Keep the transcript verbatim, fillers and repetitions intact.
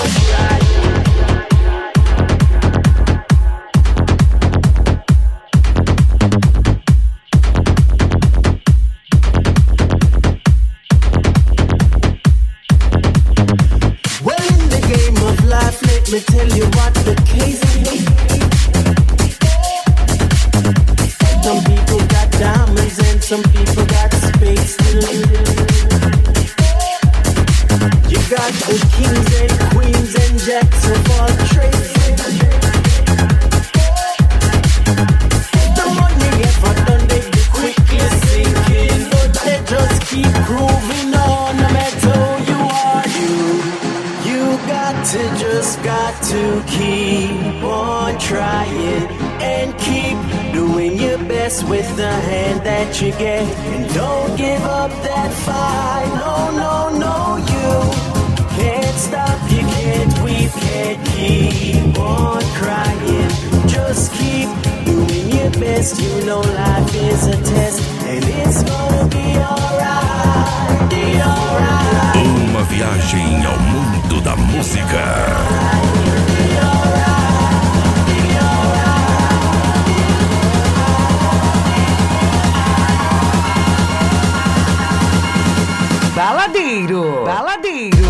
Let me tell you what the case is. Some people got diamonds and some people got space. You got the kings and queens and jacks of all trades. The money get for done, they be quickly sinking, but they just keep grooving on no matter who you are. You, you got to just got to keep on trying and keep doing your best with the hand that you get, and don't give up that fight. No, no, no, you can't stop, you can't weep, can't keep on crying. Just keep doing your best. You know life is a test, and it's gonna be alright, be alright. Uma viagem ao mundo da música. Baladeiro, baladeiro.